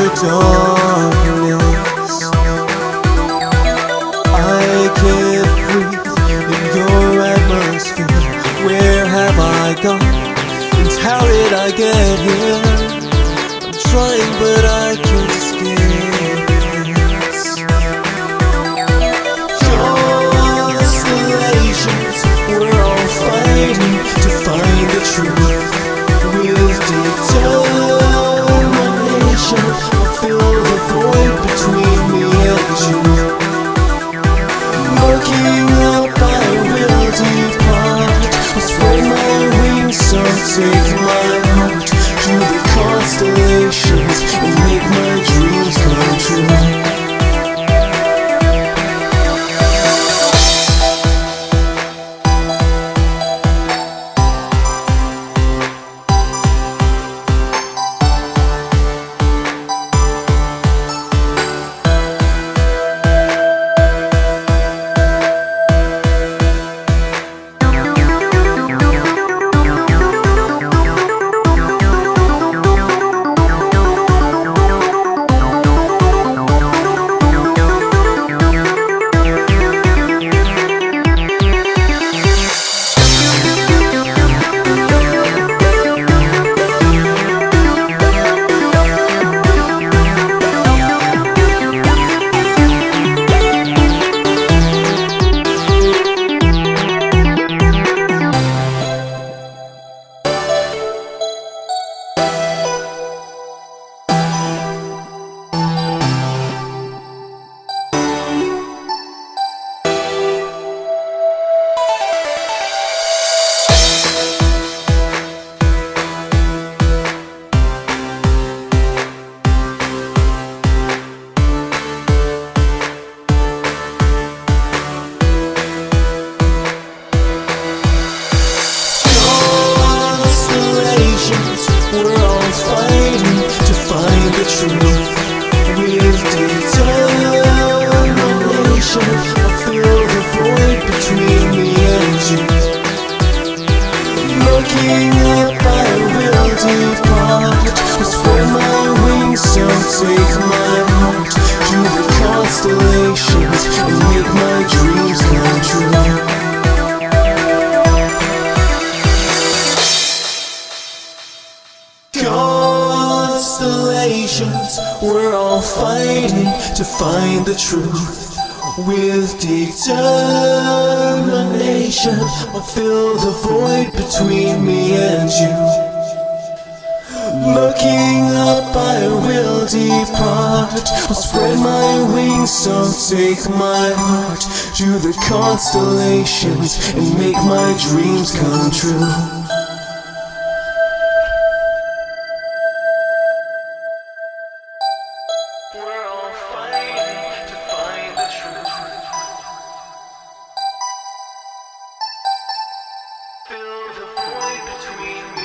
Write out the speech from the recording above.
darkness. I can't breathe in your atmosphere. Where have I gone? And how did I get here? I'm trying but I can't escape this. Constellations, we're all fighting to find the truth. With determination, I fill the void between me and you. Looking up, I will depart. I spread my wings, so take my heart to the constellations and make my dreams come true. We're all fighting to find the truth. With determination, I fill the void between me and you. Looking up, I will depart. I spread my wings, so take my heart to the constellations and make my dreams come true. Constellations, we're all fighting to find the truth. With determination, I'll fill the void between me and you. Looking up, I will depart. I'll spread my wings, so take my heart to the constellations and make my dreams come true. We're all fighting to find the truth. Fill the void between